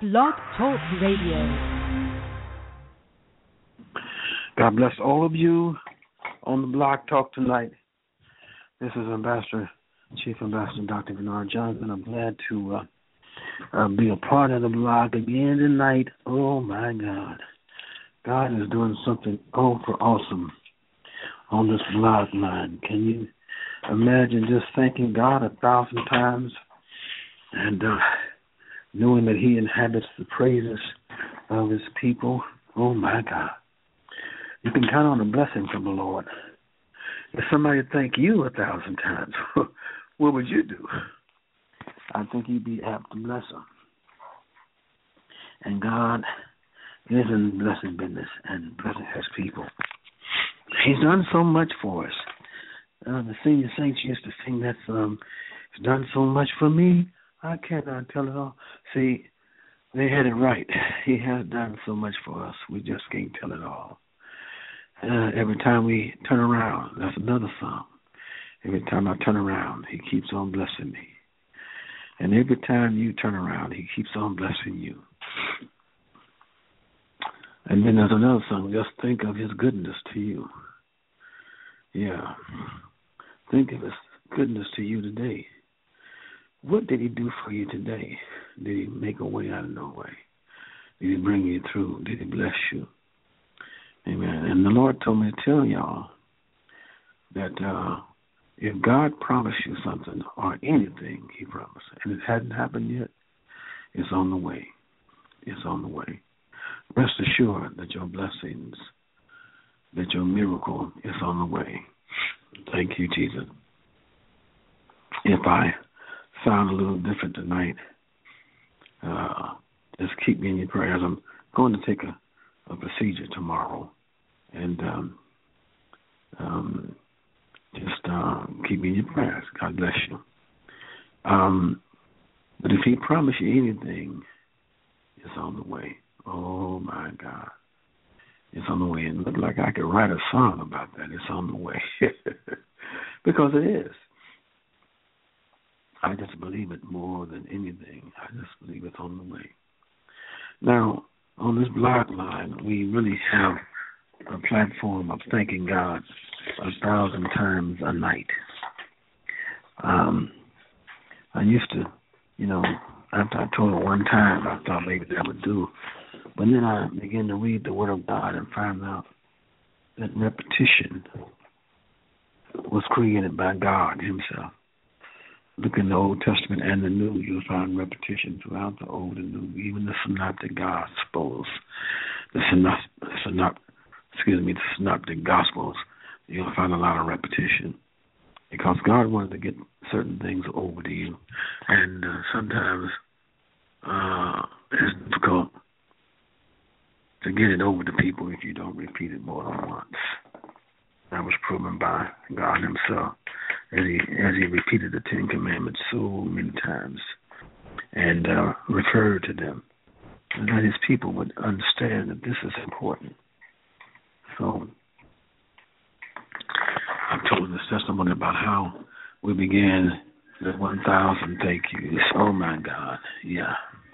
Blog Talk Radio. God bless all of you on the Blog Talk tonight. This is Chief Ambassador Dr. Bernard Johnson. I'm glad to be a part of the blog again tonight. Oh, my God. God is doing something awesome on this blog line. Can you imagine just thanking God 1,000 times and knowing that He inhabits the praises of His people? Oh, my God. You can count on a blessing from the Lord. If somebody thank you 1,000 times, what would you do? I think you'd be apt to bless them. And God is in the blessing business and blessing His people. He's done so much for us. The senior saints used to sing that song, He's done so much for me, I cannot tell it all. See, they had it right. He has done so much for us, we just can't tell it all. Every time we turn around, that's another song. Every time I turn around, He keeps on blessing me. And every time you turn around, He keeps on blessing you. And then there's another song, just think of His goodness to you. Yeah. Think of His goodness to you today. What did He do for you today? Did He make a way out of no way? Did He bring you through? Did He bless you? Amen. And the Lord told me to tell y'all that if God promised you something or anything He promised, and it hadn't happened yet, it's on the way. It's on the way. Rest assured that your blessings, that your miracle is on the way. Thank you, Jesus. If I sound a little different tonight, just keep me in your prayers. I'm going to take a procedure tomorrow, and just keep me in your prayers. God bless you. But if He promised you anything, it's on the way. Oh, my God. It's on the way. And it looked like I could write a song about that. It's on the way. Because it is. I just believe it more than anything. I just believe it's on the way. Now, on this blog line, we really have a platform of thanking God 1,000 times a night. I used to, after I told her one time, I thought maybe that would do. But then I began to read the Word of God and found out that repetition was created by God Himself. Look in the Old Testament and the New, you'll find repetition throughout the Old and New, even the Synoptic Gospels. The Synoptic Gospels, you'll find a lot of repetition because God wanted to get certain things over to you. And sometimes it's difficult to get it over to people if you don't repeat it more than once. That was proven by God Himself as He repeated the Ten Commandments so many times and referred to them, and that His people would understand that this is important. So I've told this testimony about how we began the 1,000 thank yous. Oh, my God, yeah.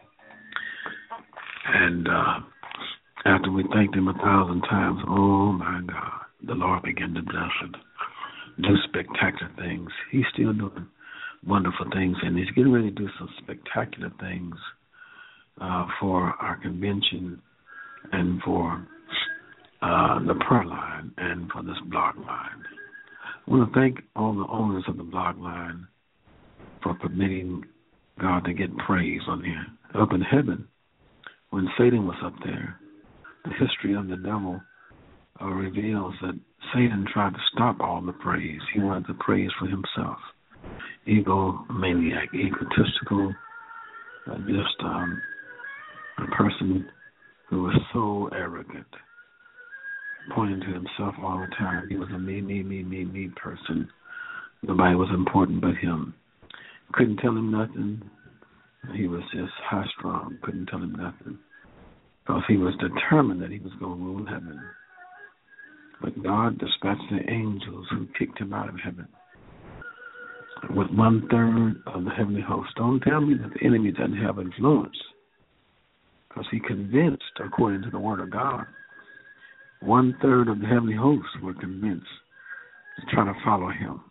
And after we thanked Him 1,000 times, oh, my God, the Lord began to bless it, do spectacular things. He's still doing wonderful things, and He's getting ready to do some spectacular things for our convention and for the prayer line and for this blog line. I want to thank all the owners of the blog line for permitting God to get praise on here. Up in heaven, when Satan was up there, the history of the devil reveals that Satan tried to stop all the praise. He wanted the praise for himself. Egomaniac, egotistical, just a person who was so arrogant, pointing to himself all the time. He was a me person. Nobody was important but him. Couldn't tell him nothing. He was just high strung. Couldn't tell him nothing. Because he was determined that he was going to rule heaven. But God dispatched the angels who kicked him out of heaven with 1/3 of the heavenly host. Don't tell me that the enemy doesn't have influence. because he convinced, according to the Word of God, 1/3 of the heavenly hosts were convinced to try to follow him.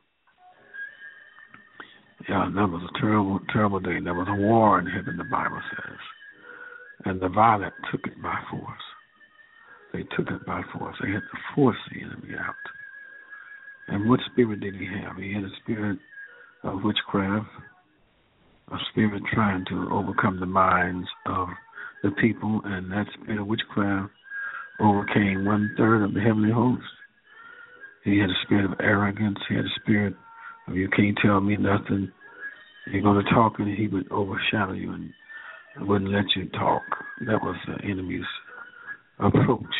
Yeah, that was a terrible, terrible day. There was a war in heaven, the Bible says. And the violent took it by force. They took it by force. They had to force the enemy out. And what spirit did he have? He had a spirit of witchcraft, a spirit trying to overcome the minds of the people, and that spirit of witchcraft overcame 1/3 of the heavenly host. He had a spirit of arrogance. He had a spirit of, you can't tell me nothing. You're going to talk, and he would overshadow you and wouldn't let you talk. That was the enemy's approach.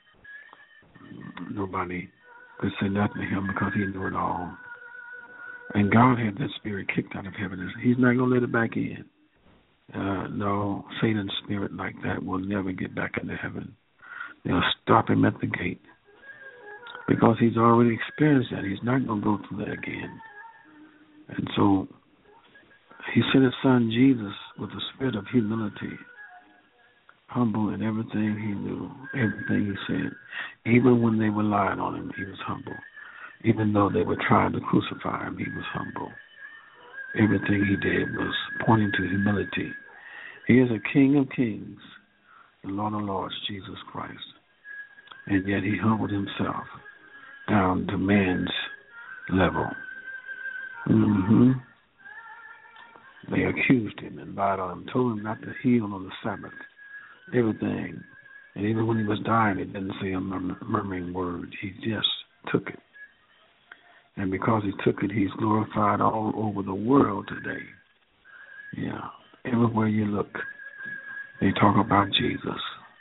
Nobody could say nothing to him because he knew it all. And God had that spirit kicked out of heaven. He's not going to let it back in. No, Satan's spirit like that will never get back into heaven. They'll stop him at the gate because he's already experienced that. He's not going to go through that again. And so he sent his son Jesus with a spirit of humility, humble in everything he knew, everything he said. Even when they were lying on him, he was humble. Even though they were trying to crucify him, he was humble. Everything he did was pointing to humility. He is a King of kings, the Lord of lords, Jesus Christ. And yet he humbled himself down to man's level. They accused him and lied on him, told him not to heal on the Sabbath, everything. And even when he was dying, he didn't say a murmuring word. He just took it. And because he took it, he's glorified all over the world today. Yeah, everywhere you look, they talk about Jesus.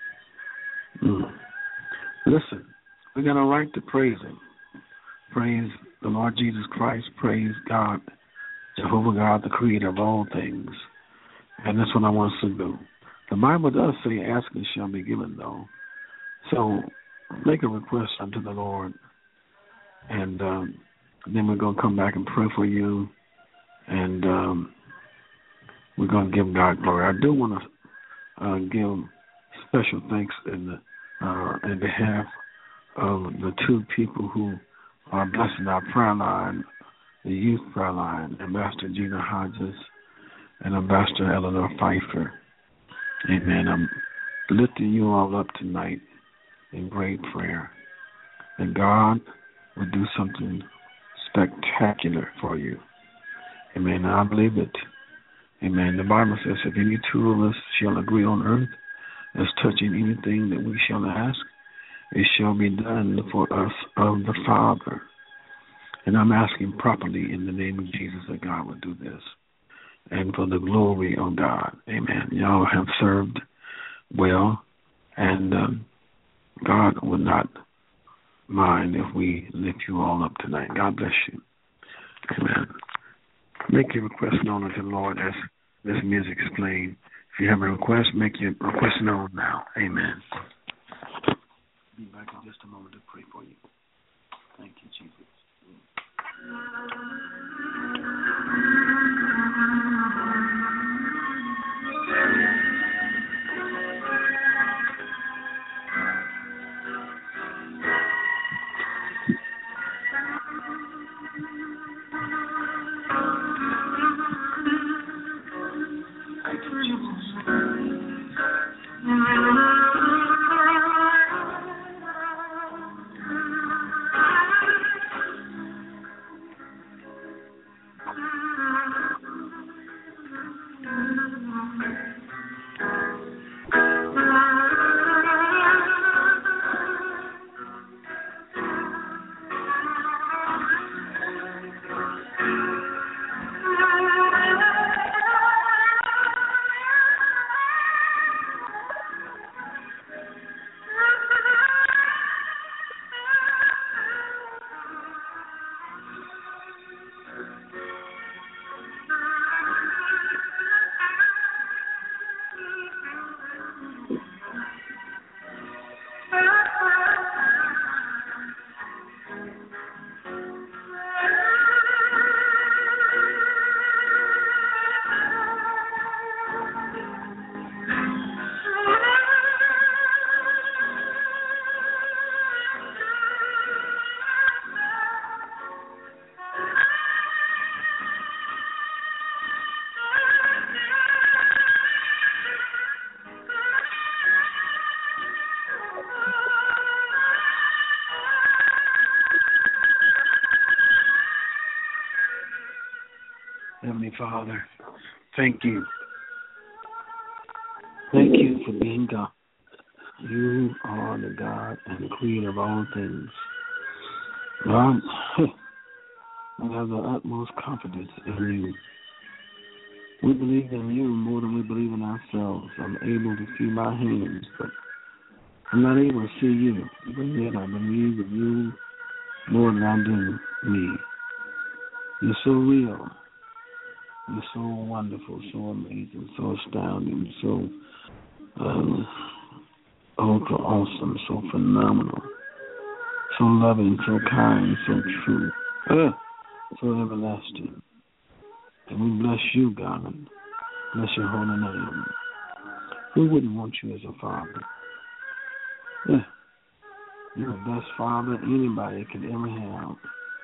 Listen, we got a right to praise him. Praise the Lord Jesus Christ. Praise God, Jehovah God, the creator of all things. And that's what I want us to do. The Bible does say, ask and shall be given, though. So make a request unto the Lord. And then we're going to come back and pray for you. And we're going to give God glory. I do want to give special thanks in behalf of the two people who are blessing our prayer line, the youth prayer line, Ambassador Gina Hodges and Ambassador Eleanor Pfeiffer. Amen. I'm lifting you all up tonight in great prayer. And God will do something spectacular for you. Amen. I believe it. Amen. The Bible says, if any two of us shall agree on earth as touching anything that we shall ask, it shall be done for us of the Father. And I'm asking properly in the name of Jesus that God would do this. And for the glory of God. Amen. Y'all have served well. And God would not mind if we lift you all up tonight. God bless you. Amen. Make your request known unto the Lord as this music is playing. If you have a request, make your request known now. Amen. I'll be back in just a moment to pray for you. Thank you, Jesus. Father. Thank you. Thank you for being God. You are the God and the Creator of all things. God, we have the utmost confidence in you. We believe in you more than we believe in ourselves. I'm able to see my hands, but I'm not able to see you. But yet I believe in you more than I do me. You're so real. You're so wonderful, so amazing, so astounding, so ultra awesome, so phenomenal, so loving, so kind, so true, so everlasting. And we bless you, God. Bless your holy name. Who wouldn't want you as a father? You're the best father anybody could ever have.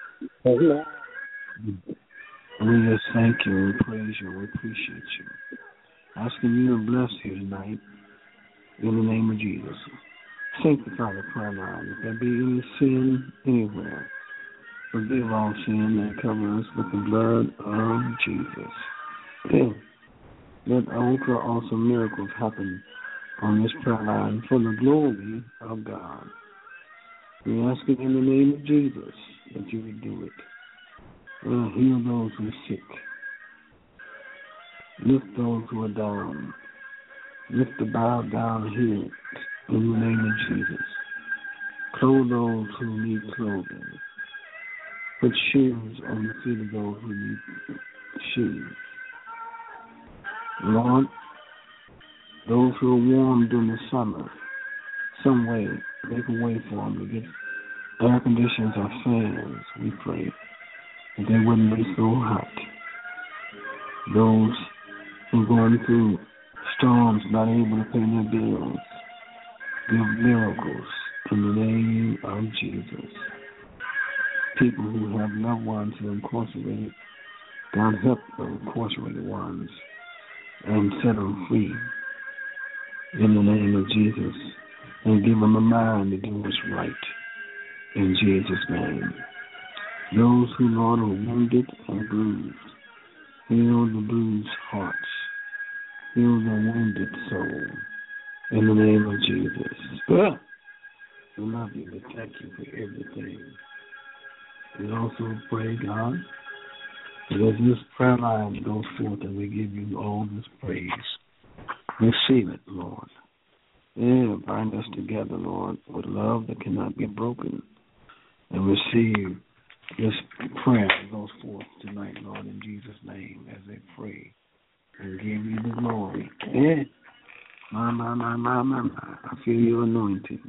We just thank you, we praise you, we appreciate you. Asking you to bless you tonight in the name of Jesus. Sanctify the prayer line. If there be any sin anywhere, forgive all sin and cover us with the blood of Jesus. Let ultra awesome miracles happen on this prayer line for the glory of God. We ask it in the name of Jesus that you would do it. Heal those who are sick. Lift those who are down. Lift the bowed down head in the name of Jesus. Clothe those who need clothing. Put shoes on the feet of those who need shoes. Lord, those who are warm during the summer, some way, make a way for them to get air conditioners or fans, we pray, that they wouldn't be so hot. Those who are going through storms, not able to pay their bills, give miracles in the name of Jesus. People who have loved ones who are incarcerated, God help the incarcerated ones and set them free in the name of Jesus, and give them a mind to do what's right in Jesus' name. Those who, Lord, are wounded and bruised, heal the bruised hearts, heal the wounded soul in the name of Jesus. We love you. We thank you for everything. We also pray, God, that as this prayer line goes forth and we give you all this praise, receive it, Lord. Bind us together, Lord, with love that cannot be broken, and receive this prayer that goes forth tonight, Lord, in Jesus' name, as they pray and give you the glory. I feel your anointing.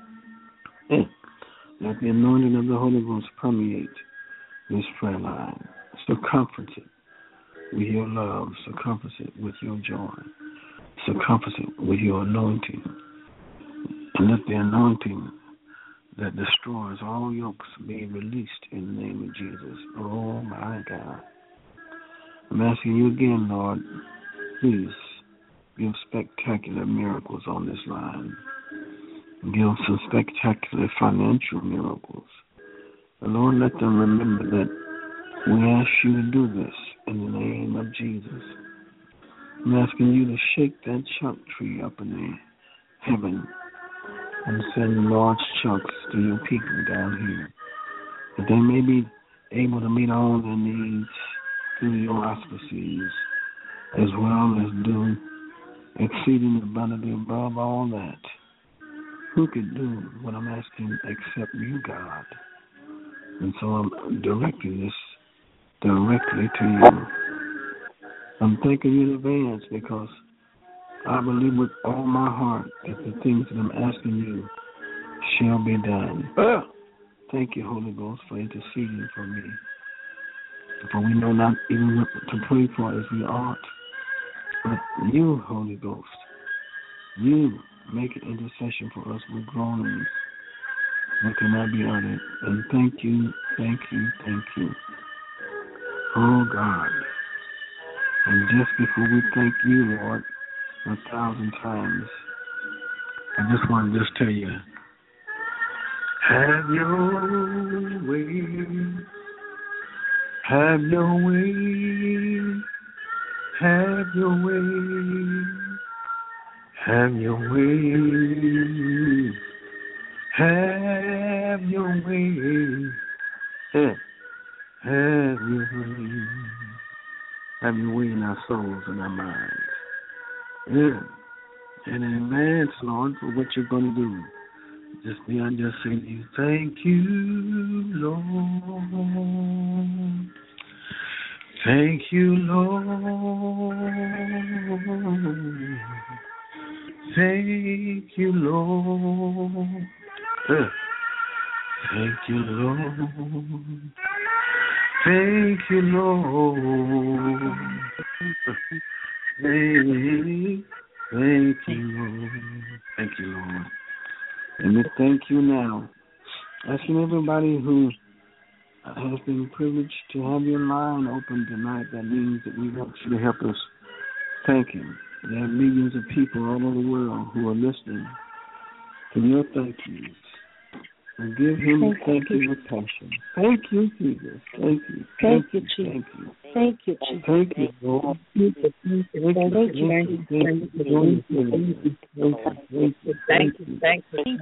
Let the anointing of the Holy Ghost permeate this prayer line. Circumference it with your love. Circumference it with your joy. Circumference it with your anointing. And let the anointing that destroys all yokes be released in the name of Jesus. Oh, my God. I'm asking you again, Lord, please give spectacular miracles on this line. Give some spectacular financial miracles. And Lord, let them remember that we ask you to do this in the name of Jesus. I'm asking you to shake that chunk tree up in the heaven and send large chunks to your people down here, that they may be able to meet all their needs through your auspices, as well as do exceeding abundantly above all that. Who could do what I'm asking except you, God? And so I'm directing this directly to you. I'm thanking you in advance because I believe with all my heart that the things that I'm asking you shall be done. Thank you, Holy Ghost, for interceding for me. For we know not even what to pray for as we ought. But you, Holy Ghost, you make an intercession for us with groanings that cannot be uttered. And thank you, thank you, thank you. Oh, God. And just before we thank you, Lord, 1,000 times, I just want to just tell you, have your way, have your way, Have your way. Have your way. Have your way. Yeah. Have your way. Have your way in our souls and our minds. Yeah. And in advance, Lord, for what you're going to do. I just say to you, thank you, Lord. Thank you, Lord. Thank you, Lord. Thank you, Lord. Thank you, Lord. Thank you, Lord. Thank you, Lord. And we thank you now. Asking everybody who has been privileged to have your line open tonight, that means that we want you to help us thank him. There are millions of people all over the world who are listening to your thank yous. And give him a thank you with passion. Thank you, Jesus. Thank you. Thank you, Jesus. Thank you, Jesus. Thank you, Lord. Thank you. Thank you. Thank you. Thank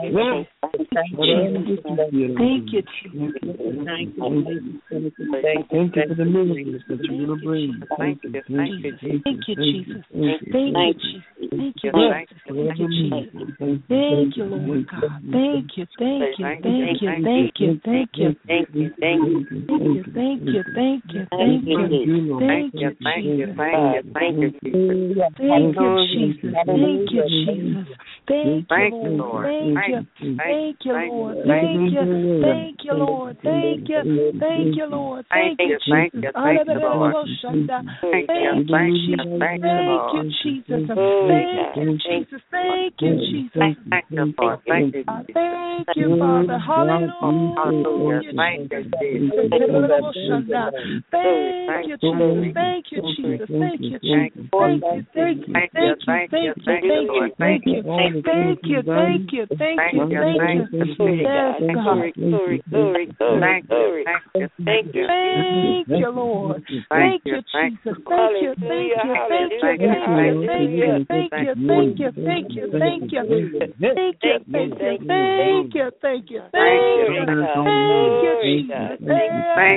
you for the miracles that you're going to bring. Thank you, Jesus. Thank you, Jesus. Thank you, Jesus. Thank you, Lord God. Thank you. Thank you. Thank you. Thank you. Thank you. Thank you. Thank you. Thank you. Thank you. Thank you. Thank you. Thank you. Thank you. Thank you. Thank you, Jesus. Thank you, Jesus. Thank you, Lord. Thank you. Thank you, Lord. Thank you. Thank you, Lord. Thank you. Thank you, Lord. Thank you, Jesus. Thank you, Jesus. Thank you, Jesus. Thank you, Jesus. Thank you, Lord. Thank you, Father. Hallelujah. Thank you, Jesus. Thank you, Jesus. Thank you, Jesus. Thank you, Jesus. Thank you, thank you, thank you, thank you, thank you, thank you, thank you, thank you, thank you, thank you. Yes, God. Glory, glory, glory, glory. Thank you, Lord. Thank you, Jesus. Thank you, thank you, thank you, thank you, thank you, thank you, thank you, thank you, thank you, thank you, thank you, thank you, thank you, thank you, Jesus. Thank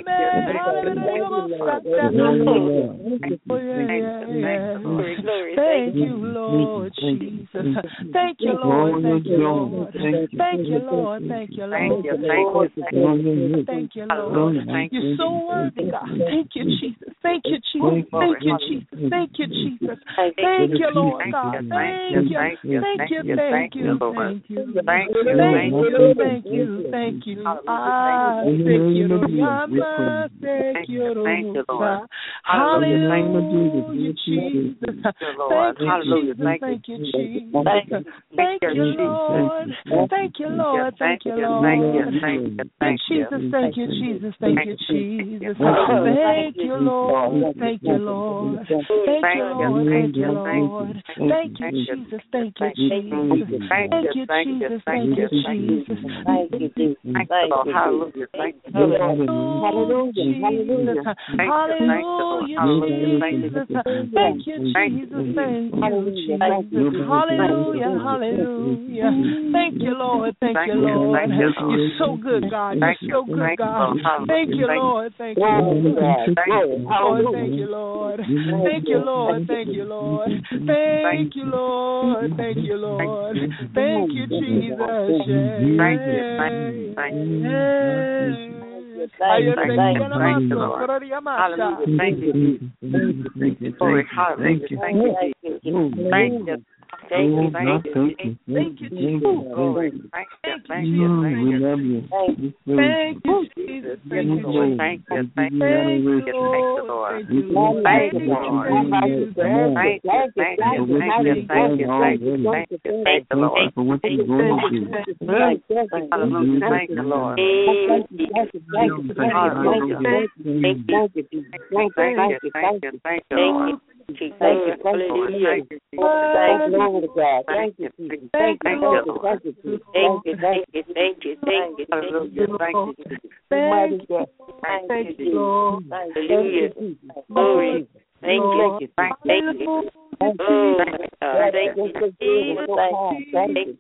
you, Lord Jesus. Thank you, Lord. Thank you, Lord. Thank you, Lord. Thank you, Lord. Thank you, Lord. You're so worthy, God. Thank you, Jesus. Thank you, Jesus. Thank you, Jesus. Thank you, Jesus. Thank you, Lord God. Thank you. Thank you. Thank you. Thank you. Thank you. Thank you. Thank you. Ah, thank you, Lord. Thank you, Lord. Hallelujah, Jesus. Thank you, Jesus. Thank you, Jesus. Thank you, Lord. Thank you, Lord. Thank you, Lord. Thank you, Jesus. Thank you, Jesus. Thank you, Jesus. Thank you, Lord. Thank you, Lord. Thank you, Lord. Thank you, Lord. Thank you, Jesus. Thank you, Jesus. Thank you, Jesus. Thank you, Jesus. Thank you, Jesus. Hallelujah. Thank you. Hallelujah. Hallelujah, Jesus. Thank you, Jesus. Thank you, Jesus. Hallelujah. Hallelujah. Thank you, Lord. Thank you, Lord. You're so good, God. You're so good, God. Thank you, Lord. Thank you, Lord. Thank you, Lord. Thank you, Lord. Thank you, Lord. Thank you, Lord. Thank you, Lord. Thank you, Jesus. Thank you. Thank you, Jesus. We love you. Thank you, Jesus. Thank you, Lord. Thank you. Thank you, Lord. Thank you, Lord. Thank you, Lord. Thank you, Lord. For what you're going to do. Hallelujah. Thank you, Lord. Thank you, Lord. Thank you, hallelujah. Thank you, Lord God. Thank you, Jesus. Thank you, Lord. Thank you, thank you, thank you, thank you, thank you, hallelujah. Thank you, Jesus. Thank you, Lord. Hallelujah. Glory. Thank you. Thank you. Oh, thank you, Jesus. Thank you,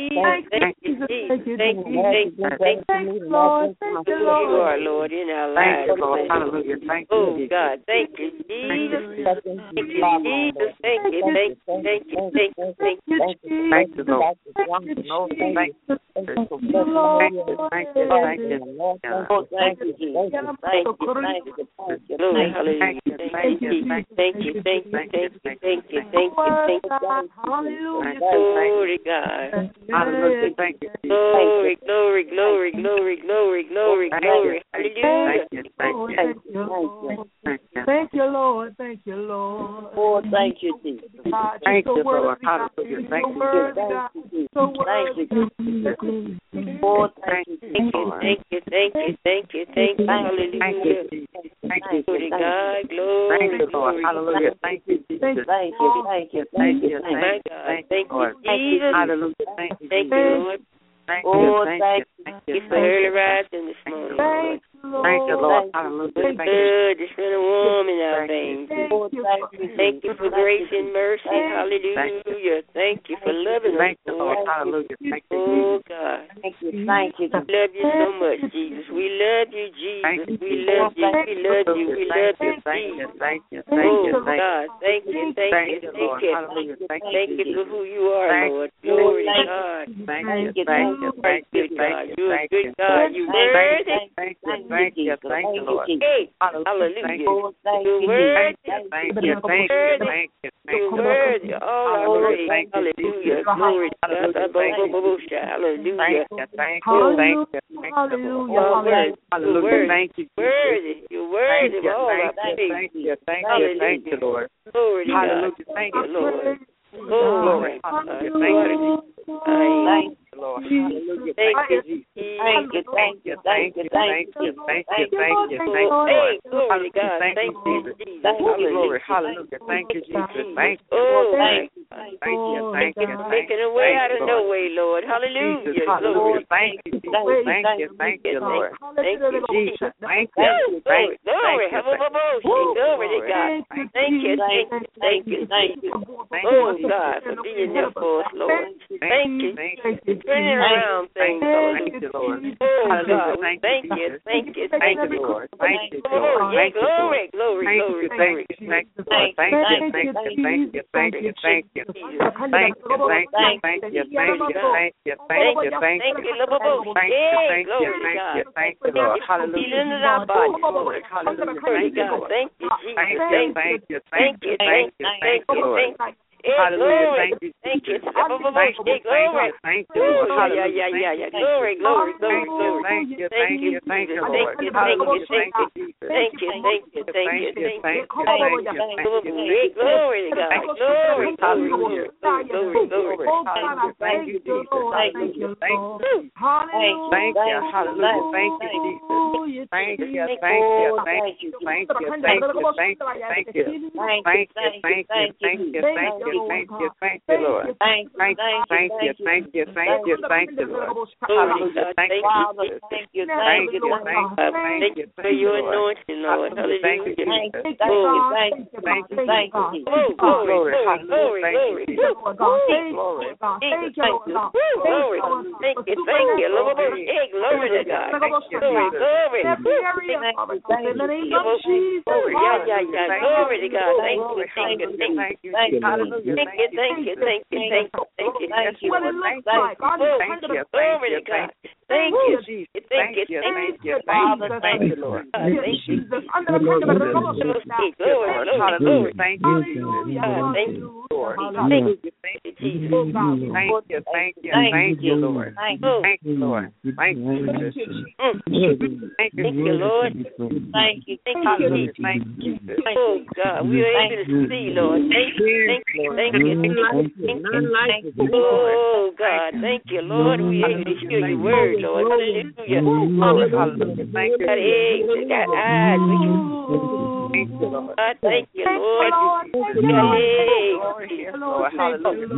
Lord. You are, Lord, in our lives. Oh, God, thank you, Jesus. Thank you, Jesus. Thank you, thank you, thank you, thank you, thank you. Thank you, Lord. Thank you, Lord. Thank you, thank you, Jesus. Thank you, Lord. Hallelujah. Thank you, thank you, thank you, thank you, thank you. Thank you. Hallelujah. Glory, God. Hallelujah. Thank you. Glory, glory, glory, glory, glory, glory, glory. Hallelujah. Thank you, Lord. Thank you, Lord. Oh, thank you, Jesus. Thank you, Lord. Hallelujah. Thank you. Thank you. Oh, thank you. Thank you. Thank you. Thank you. Thank you. Hallelujah. Thank you, God. Glory. Thank you, Lord. Hallelujah. Thank you, Jesus. Thank you. Thank you. Thank you. Thank you, Jesus. Hallelujah. Thank you, Lord. Thank you for early rising this morning. Thank you, Lord. Hallelujah. Good. It's been a warm in our veins. Thank you for grace and mercy. Hallelujah. Thank you for loving us. Lord. Hallelujah. Oh, God. Thank you. We love you so much, Jesus. We love you, Jesus. We love you. We love you. We love you, Jesus. Oh, God. Thank you. Thank you. Thank you for who you are, Lord. Glory to God. Thank you. Thank you, God. You're a good God. You're worthy. Thank you, Lord. Hallelujah. You're worthy. You're worthy. All our praise. Hallelujah. Glory to God. Hallelujah. Hallelujah. Thank you. Worthy. You're worthy of all our praise. Thank you, Lord. Glory to God. Thank you, Lord. Glory. Hallelujah. Thank you, Lord. Hallelujah. Thank you. Thank you. Thank you. Thank you. Thank you. Thank you. Thank you. Thank you. Hey, glory to God. Thank you, Jesus. Hallelujah. Hallelujah. Thank you, Jesus. Thank you. Oh, thank you. Thank you. Thank you. Making a way out of no way, Lord. Hallelujah. Glory. Thank you. Thank you. Thank you, Lord. Thank you, Jesus. Thank you. Glory. Glory to God. Thank you. Thank you. Thank you. Oh, God, for being there for us, Lord. Thank you. Turning around things, Lord. Thank you, Lord. Oh, God, thank you. Thank you. Thank you, Lord. Thank you, Lord. Glory, glory, glory, glory. Thank you, thank you, thank you, thank you, thank you, thank you, thank you, thank you, thank you, thank you, thank you, thank you, Lord. Hallelujah. Lord. Hallelujah. Thank you, Jesus. Thank you, thank you, thank you, thank you, Lord. Hallelujah. Thank you. Thank you. Glory. Thank you, Lord. Hallelujah. Glory, glory, glory, glory. Thank you. Thank you. Thank you, Lord. Hallelujah. Thank you, Jesus. Thank you. Thank you. Thank you. Thank you. Glory to God. Glory. Hallelujah. Glory, glory. Hallelujah. Thank you, Jesus. Hallelujah. Thank you. Hallelujah. Thank you. Hallelujah. Thank you, Jesus. Thank you. Thank you. Thank you. Thank you. Thank you. Thank you. Thank you. Thank you. Thank you. Thank you. Thank you, Lord. Thank you, Lord. Hallelujah. Thank you, thank you for your anointing, Lord. Hallelujah. Thank you, thank you. Oh, glory, glory, glory. Glory. Thank you, Lord. Glory to God. Glory, glory. Glory to God. Thank you. Hallelujah. Thank you. Thank you. What it looks like. Glory to God. Thank you, Jesus. Thank you. Thank you, Lord. Thank you. Glory. Thank you, Lord. Hallelujah. Thank you, Jesus. Thank you, Lord. Thank you, Lord. Thank you, Jesus. Thank you, Lord. Thank you. Thank you. Oh, God, we are able to see, Lord. Thank you. Thank you. Oh, God, thank you, Lord. We are able to hear your word, Lord. Hallelujah. Hallelujah. Thank you. Got eyes. Thank you, Lord. Thank you, Lord. Lord. Hallelujah.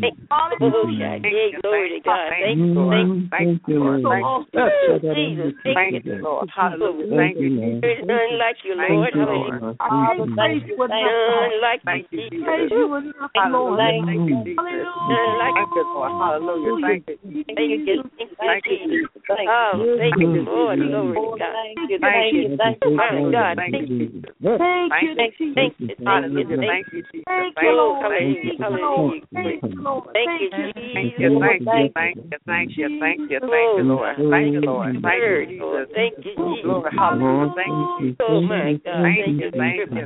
Glory to God. Thank you, Lord. Thank you, Lord. Jesus. Thank you, Lord. Hallelujah. Thank you. There's none like you, Lord. Lord. None like you, Jesus. Thank you, Lord. Thank you, Jesus. Thank you, Lord. Hallelujah. Thank you. Thank you, Jesus. Oh, thank you, Lord. Glory to God. Thank you. My God. Thank you, Jesus. Thank you, Jesus. Thank you, Jesus. Thank you, Hallelujah. Hallelujah. Thank you, Jesus. Thank you, Lord. Thank you, Lord. Thank you, Jesus. Thank you, Jesus. Glory, hallelujah. Thank you. Oh, my God. Thank you, Thank you,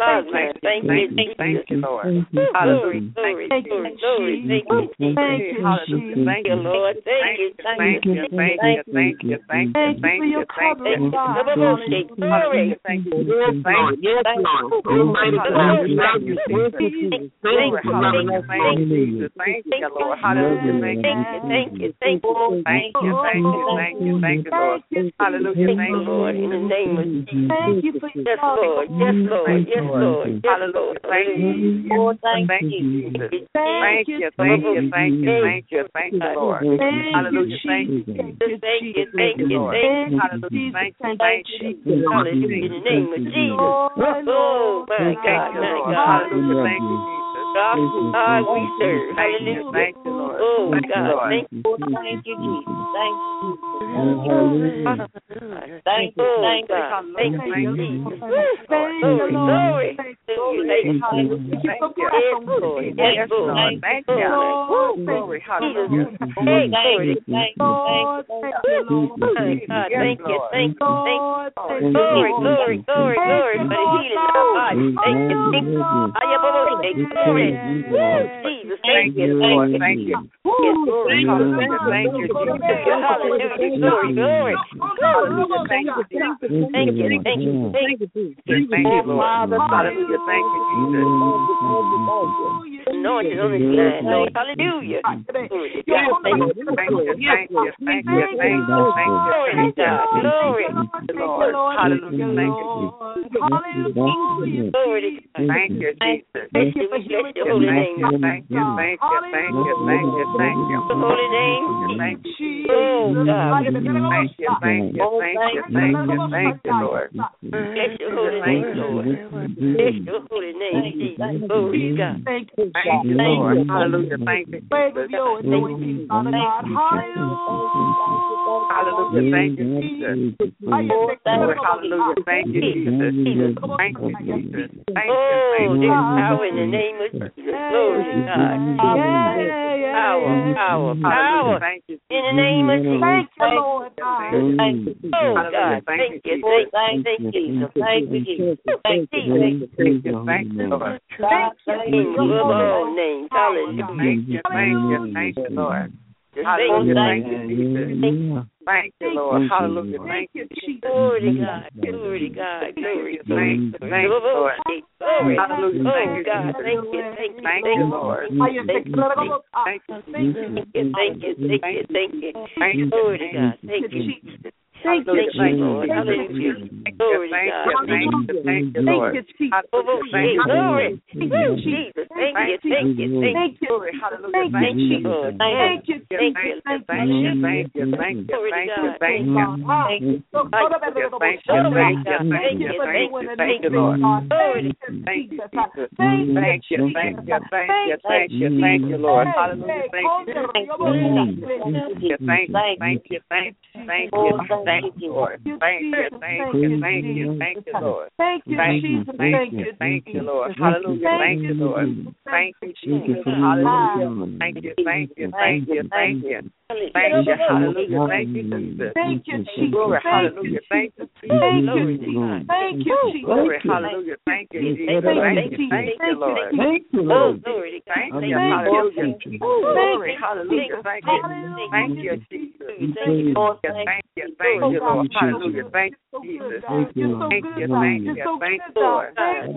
Lord. Hallelujah. Glory, Thank you, Thank you, Jesus. Hallelujah. Thank you, Lord. Thank you. Thank you for your covering, God. Glory. Thank you. Yes, Lord. Almighty God, we love you. Thank you, Jesus. Thank you, Hallelujah. Thank you, Lord. Hallelujah. Thank you, Thank you, Lord. Hallelujah. Thank you, Lord, in the name of Jesus. Thank you for Yes, Lord. Yes, Lord. Yes, Lord. Hallelujah. Thank you, Jesus. Thank you, Lord. Hallelujah. Thank you, Lord. Hallelujah. Thank you, Hallelujah. In the name of Jesus. Oh, my God, my God. Hallelujah. Thank you, Jesus. God, we serve. Hallelujah. Thank you, Lord. Oh, God. Thank Thank you. you, Jesus. Thank you. Thank you. Oh, God. Thank you, Jesus. Glory. Yes, Lord. Thank you. Glory. Hallelujah. Hey, glory. Thank you, Lord. God, thank you. Glory for the healing of our body. Thank you. Glory. Jesus, thank you. Thank you. Hallelujah. Thank you, Jesus. Hallelujah. Glory. Thank you. Thank you, Lord. Thank you, Lord. Hallelujah. Thank you, Jesus. Anointed on this line, Lord. Hallelujah. Glory to God. Thank you. Glory to God. Glory. Lord. Hallelujah. Glory to God. Thank you, Jesus. Bless your holy name. Thank you. Your holy name. Thank you. Oh, God. Thank you, Lord. Bless your holy name, Lord. Bless your holy name, Jesus. Glory to God. Thank you, Lord. Hallelujah. Thank you. Hallelujah. Thank you, Jesus. Hallelujah. Thank you, Jesus. Thank you, Jesus. Oh, there's power in the name of Jesus. Glory to God. Power. Thank you. In the name of Jesus. Thank you, Lord. Oh, God. Thank you. Thank you, Jesus. Thank you, Jesus. Thank you. Thank you, Lord. Above all names. Hallelujah. Thank you, Lord. Hallelujah. Thank you, Jesus. Thank you, Lord. Hallelujah. Thank you, Jesus. Glory to God. Glory to God. Glory to God. Thank you, Lord. Glory. Hallelujah. Oh, God. Thank you. Thank you, Lord. Thank you. Thank you. Glory to God. Thank you. Thank you, Lord. Hallelujah. Glory to God. Thank you, Lord. Glory. Jesus. Thank you. Glory. Hallelujah. Thank you, Lord. Thank you. Thank you. Thank you. Lord. Hallelujah. Thank you. Thank you, Lord. Thank you, Lord. Thank you, Jesus. Thank you, Lord. Hallelujah. Thank you, Lord. Thank you, Jesus. Hallelujah. Thank you. Hallelujah. Thank you, Jesus. Thank you, Jesus. Glory, hallelujah. Thank you, Jesus. Thank you, Jesus. Glory, hallelujah. Thank you, Jesus. Thank you, Lord. Thank you, Lord. Thank you, hallelujah. Glory, hallelujah. Thank you, Jesus. Thank you, Lord. Hallelujah. Thank you, Jesus. Thank you, Lord. Thank you, Lord.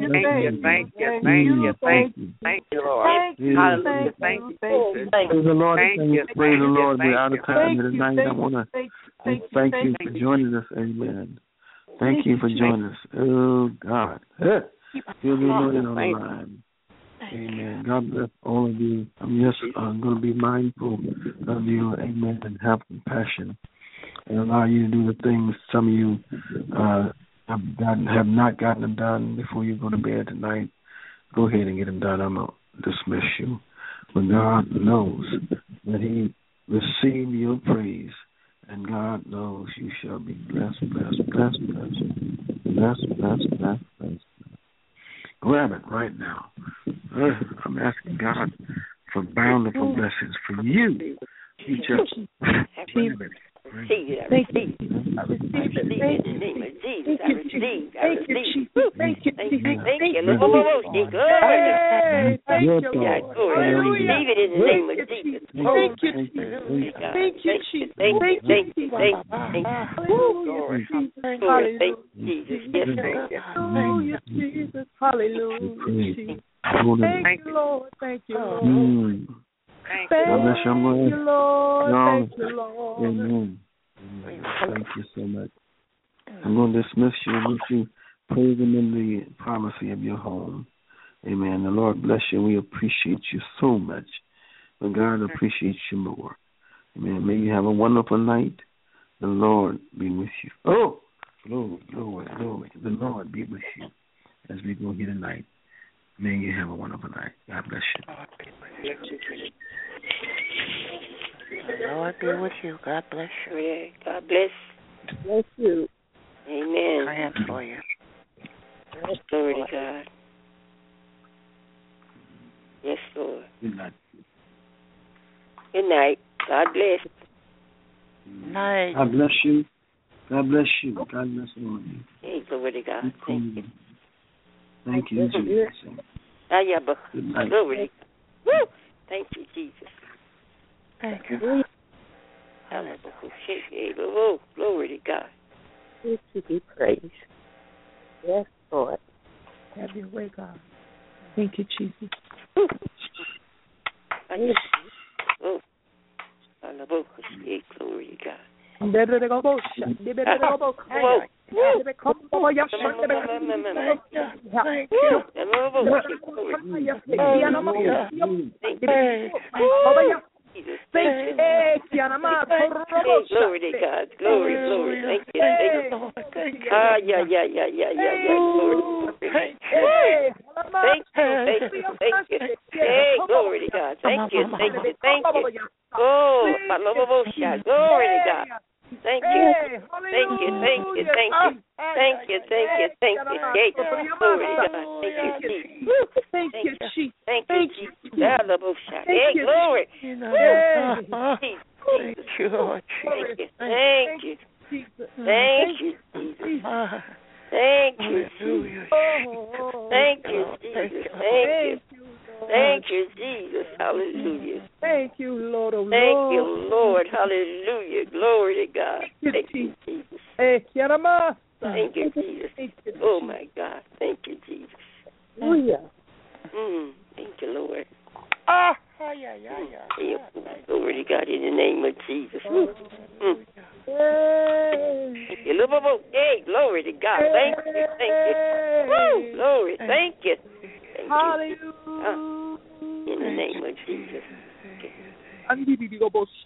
Thank you, Lord. Hallelujah. Thank you, Jesus. Praise the Lord. Praise the Lord. We're out of time Thank you, tonight. I want to thank you for joining us. Amen. Thank you for joining us. Oh, God. Feel the anointing on the line. Amen. God bless all of you. I'm just going to be mindful of you, amen, and have compassion and allow you to do the things some of you have not gotten them done before you go to bed tonight. Go ahead and get them done. I'm going to dismiss you. But God knows that He received your praise, and God knows you shall be blessed. Grab it right now. I'm asking God for bountiful blessings for you. You just grab it. Thank you. I receive it. Thank you. Thank you, Jesus. Thank you, Jesus. Thank you, Lord. Thank you, Lord. Hallelujah. Receive it in the name of Jesus. Thank you, Jesus. Thank you, Jesus. Thank you, Jesus. Hallelujah. Jesus. Hallelujah, Jesus. Hallelujah, Jesus. Thank you, Lord. Thank you, Lord. Thank you, Lord. Thank you, Lord. Amen. Thank you so much. I'm going to dismiss you and wish you praise Him in the privacy of your home. Amen. The Lord bless you. We appreciate you so much. But God appreciates you more. Amen. May you have a wonderful night. The Lord be with you. Oh, glory. The Lord be with you as we go here tonight. May you have a wonderful night. God bless you. The Lord be with you. God bless you. Yeah, God bless. Bless you. Amen. Praying for you. Glory to God. Yes, Lord. Good night. Good night. God bless. Night. God bless you. God bless you. God bless all of you. Hey, glory to God. Thank you. Thank you, Jesus. Good night. Glory to God. Woo! Thank you, Jesus. Thank you. Glory to God. You to be praised. Yes, Lord. Have your way, God. Thank you, Jesus. Glory to God. Glory to God. Glory. Thank you. Thank you. Hey, glory to God. Thank you. Oh, glory to God. Thank you. Thank you. Glory to God. Thank you, Jesus. Hey, glory. Thank you, Lord. Thank you. Thank you, Jesus. Thank you, Jesus. Thank you, Jesus. Thank you, Jesus. Hallelujah. Thank you, Lord. Thank you, Lord. Hallelujah. Glory to God. Thank you, Jesus. Thank you, Jesus. Oh, my God. Thank you, Jesus. Hallelujah. Thank you, Lord. Glory to God in the name of Jesus. Thank you. Hey, glory to God. Thank you. Woo, glory. Thank you. Hallelujah. In the name of Jesus. Thank you.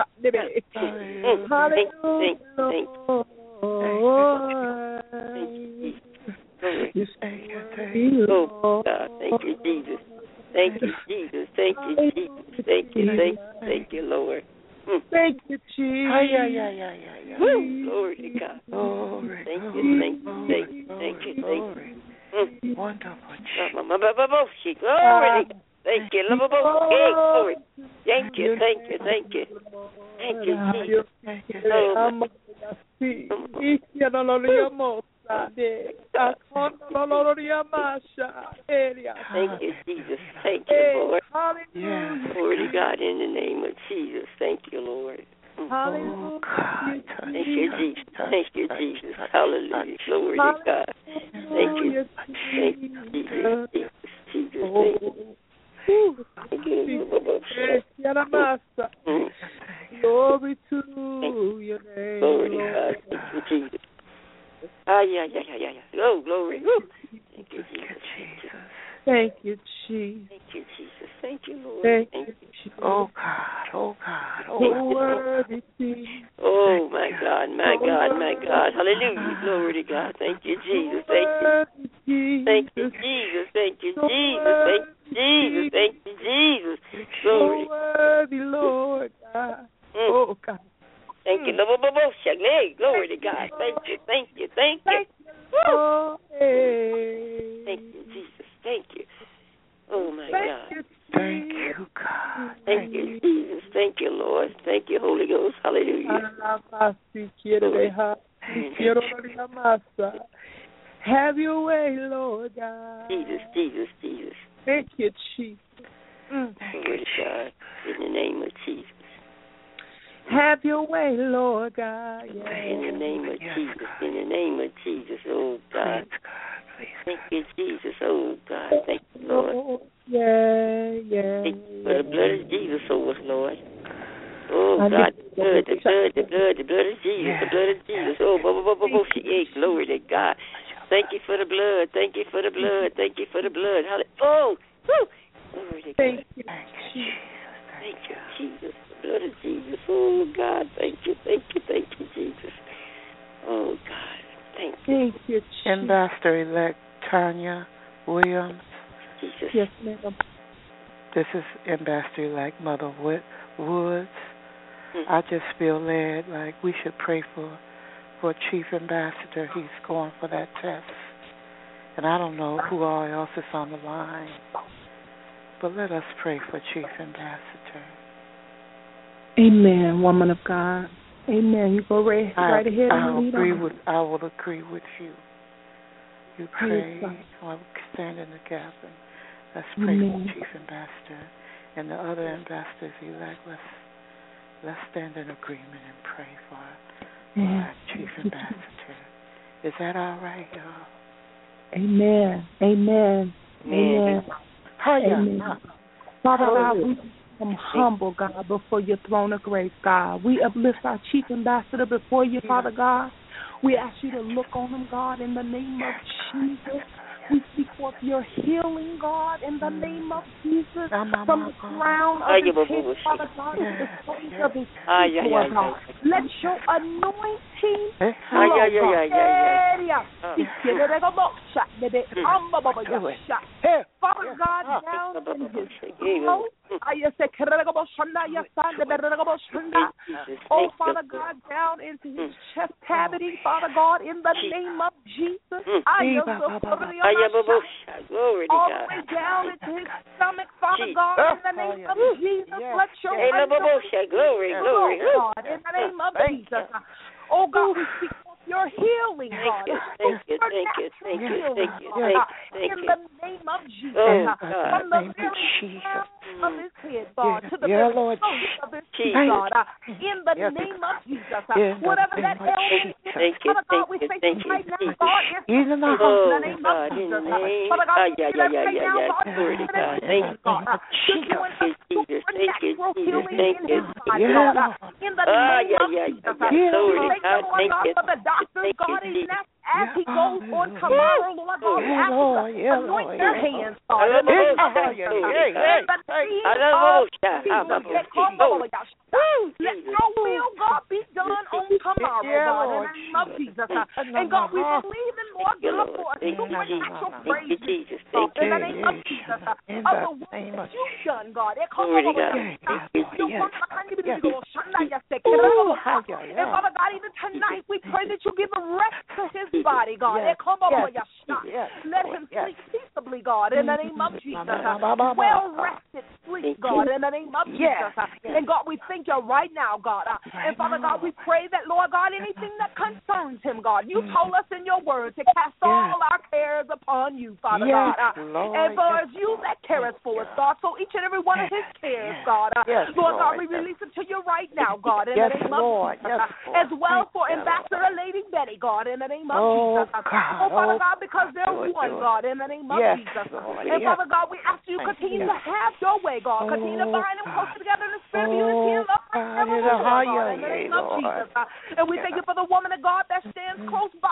Oh, God. Thank you, Jesus. Thank you, Jesus. Thank you, Lord. Thank you, Jesus. Woo, glory to God. Glory. Thank you. Wonderful. Glory. Thank you. Glory. Thank you, Jesus. Thank you, Jesus. Thank you, Lord. Glory to God in the name of Jesus. Thank you, Lord. Hallelujah. Thank you, Jesus. Hallelujah. Glory to God. Thank you, Jesus. Glory to your name. Glory to God. Thank you, Jesus. Oh, glory. Woo. Thank you, Jesus. Thank you, Jesus. Thank you, Jesus. Thank you, Lord. Thank you, Jesus. Oh, God. Oh, God. Oh, So worthy, Jesus. Oh, my God, my God, my God. Hallelujah. Glory to God. Thank you, Jesus. Thank you. Thank you, Jesus. Thank you, Jesus. Thank you, Jesus. Thank you, Jesus. Glory. So worthy, Lord God. Oh, God. Thank you. Glory to God. Thank you. Thank you. Thank you. Oh, hey. Thank you, Jesus. Thank you. Oh, my Thank God. you, thank you, God. Thank you, Jesus. Thank you, Lord. Thank you, Holy Ghost. Hallelujah. Have your way, Lord God. Jesus. Thank you, Jesus. Glory to God. In the name of Jesus. Have your way, Lord God. In the name of Jesus. In the name of Jesus. Oh, God. Thank you, Jesus. Oh, God. Thank you, Lord. Yeah. Thank you for the blood of Jesus over us, Lord. Oh, God. The blood of Jesus. The blood of Jesus. Oh, glory to God. Thank you for the blood. Thank you for the blood. Thank you for the blood. Oh, woo. Glory to God. Thank you, Jesus. The blood of Jesus. Oh, God. Thank you, Jesus. Oh, God. Thank you. Thank you, Jesus. Ambassador-elect Tanya Williams. Jesus. Yes, ma'am. This is Ambassador-elect Mother Woods. I just feel led like we should pray for Chief Ambassador. He's going for that test. And I don't know who all else is on the line. But let us pray for Chief Ambassador. Amen, woman of God. Amen. You go right ahead and lead on. I will agree with you. You pray. I'll stand in the gap and let's pray for Chief Ambassador and the other ambassadors-elect. Let's stand in agreement and pray for our Chief Ambassador. Is that all right, y'all? Amen. Amen. Father God, we come humble, God, before your throne of grace, God. We uplift our Chief Ambassador before you, Father God. We ask you to look on him, God, in the name of Jesus. We speak forth your healing, God, in the name of Jesus, from the crown of his head, Father God, to the soles of his feet, Lord God. Let your anointing flow, Father God, down in his throat. Oh, Father God, down into his chest cavity, Father God, in the name of Jesus. All the way down into his stomach, Father God, in the name of Jesus. Let your glory, God, in the name of Jesus. Oh God, we speak of your healing, God. Thank you. In the name of Jesus. From the very crown of his head, God, to the very soles of his feet, God. In the name of Jesus. Whatever that ailment is, Father God, we thank you right now, God. In the name of Jesus. Father God, we thank you right now, God. Thank you, God. You're doing a supernatural healing in his body, God. In the name of Jesus. Thank you, Lord God, for the doctors, God, is now as he goes on tomorrow, Lord God, we ask you to anoint their hands, God. In the name of Jesus. Let your will, God, be done on tomorrow, God, in the name of Jesus. And God, we believe in, Lord God, for a supernatural praise, God, in the name of Jesus, of the work that you've done, God. And Father God, even tonight, we pray that you give a rest to his body, God. Let him sleep peaceably, God, in the name of Jesus. Well-rested sleep, God, in the name of Jesus. And God, we thank you right now, God. And Father God, we pray that, Lord God, anything that concerns him, God, you told us in your word to cast all our cares upon you, Father God. And for it's you that careth for us, God. So each and every one of his cares, God, Lord God, we release it to you right now, God, in the name of Jesus. As well for Ambassador Lady Betty, God, in the name of Jesus. Oh, Father God, because they're one, God, in the name of Jesus. And Father God, we ask you continue to have your way, God. Continue to bind them close together in the spirit of unity and love like never before, God, in the name of Jesus. And we thank you for the woman of God that stands close by his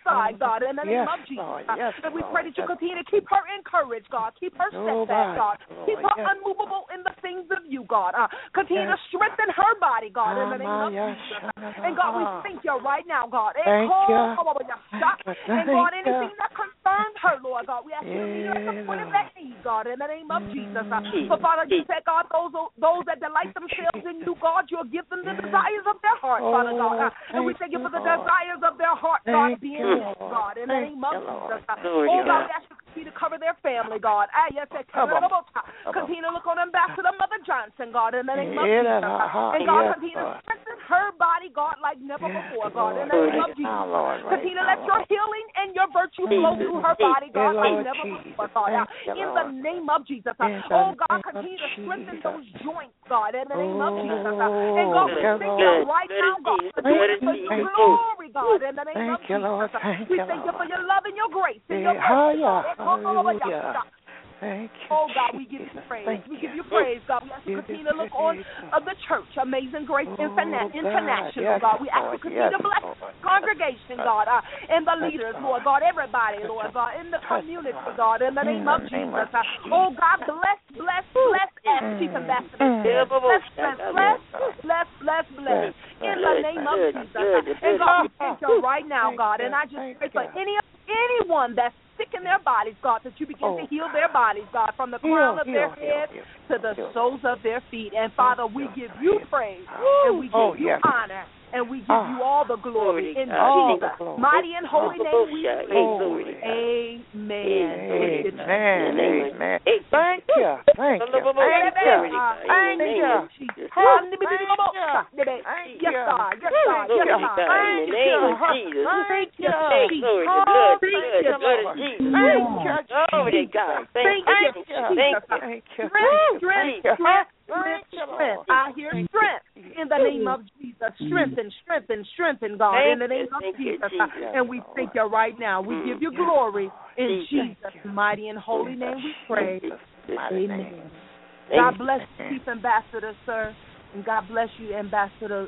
side, God, in the name of Jesus. And we pray that you continue to keep her encouraged, God. Keep her steadfast, God. Keep her unmovable in the things of you, God. Continue to strengthen her body, God, in the name of Jesus. And God, we thank you right now, God. Thank you. And God, anything that concerns her, Lord God, we ask you to meet her at the point of that need, God, in the name of Jesus. So, Father, you said, God, those that delight themselves in you, God, you'll give them the desires of their heart, Father God. And we thank you for the desires of their heart, God, being met, God, in the name of Jesus. Oh, God, we ask you to continue to cover their family, God. Continue to look on Ambassador Mother Johnson, God, in the name of Jesus. And God, continue to strengthen her body, God, like never before, God, in the name of Jesus. Continue to let your healing and your virtue flow through her body, God, like never before, God. In the name of Jesus. Oh, God, continue to strengthen those joints, God, in the name of Jesus. And God, we thank you right now, God, for doing it for your glory, God, in the name of Jesus. We thank you for your love and your grace and your mercy, God. Thank you. Oh, God, we give you praise. We give you praise, God. We ask you to continue to look on the church, Amazing Grace International, God. We ask you to continue to bless the congregation, God, and the leaders, Lord God, everybody, Lord God, in the community, God, in the name of Jesus. Oh, God, bless as Chief Ambassador. Bless. In the name of Jesus. And God, we thank you right now, God. And I just pray for anyone that's sick in their bodies, God, that you begin to heal their bodies, God, from the crown of their head to the soles of their feet. And Father, we give you praise and we give you honor and we give you all the glory in Jesus' mighty and holy name. We pray. Amen. Amen. Thank you. Thank you. Yes, God. Yes, God. Yes, God. In the name of Jesus. Thank you. Glory, the blood of Jesus. Glory to God. Thank you. Thank you. Strength. I hear strength in the name of Jesus. Strengthen, God, in the name of Jesus. And we thank you right now. We give you glory in Jesus' mighty and holy name. We pray. Amen. God bless you, Chief Ambassador, sir, and God bless you, Ambassador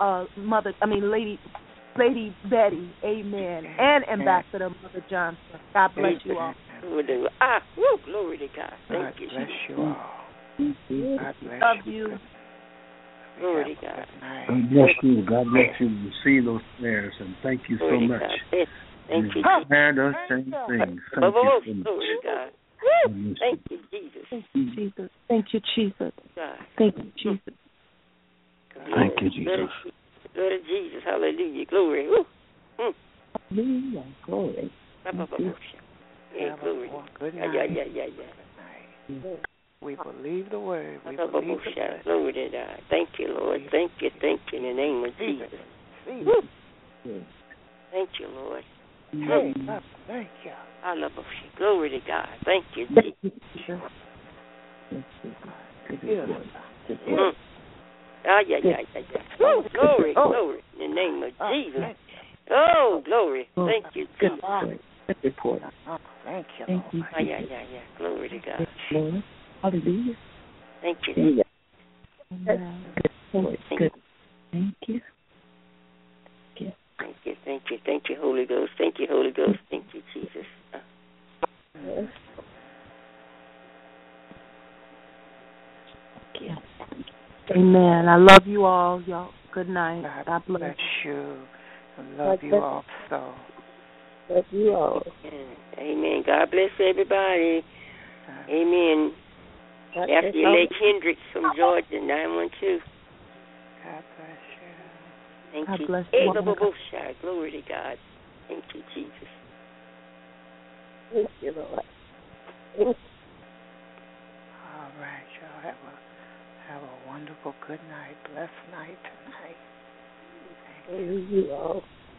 Lady Betty, amen, and Ambassador Mother Johnson. God bless you all. Glory to God. Thank you. Bless you all. Love you. Glory to God. God bless you. God bless you. Receive those prayers, and thank you so much. Thank you. Prepared us same things. Thank you so much. Glory to God. Thank you, Jesus. Thank you, Jesus. Thank you, Jesus. Thank you, Jesus. Blood of Jesus. Hallelujah. Glory. Hallelujah. Glory. Yeah, glory. Good night. Yeah. We believe the word. We believe the word. Glory to God. Thank you, Lord. Thank you in the name of Jesus. Thank you, Lord. Thank you. I love you. Glory to God. Thank you, Jesus. Glory. In the name of Jesus. Oh, glory. Thank you, Jesus. Thank you. Glory to God. Hallelujah. Thank you. Thank you, Holy Ghost. Thank you, Holy Ghost. Thank you, Jesus. Amen. I love you all, y'all. Good night. God bless you. I love you also. Love you all. Amen. God bless everybody. Amen. After you, Lake Hendricks from Georgia, 912. God bless you. Thank God you. bless you. Glory to God. Thank you, Jesus. Thank you, Lord. All right, y'all. Have a wonderful good night. Blessed night tonight. Thank you all.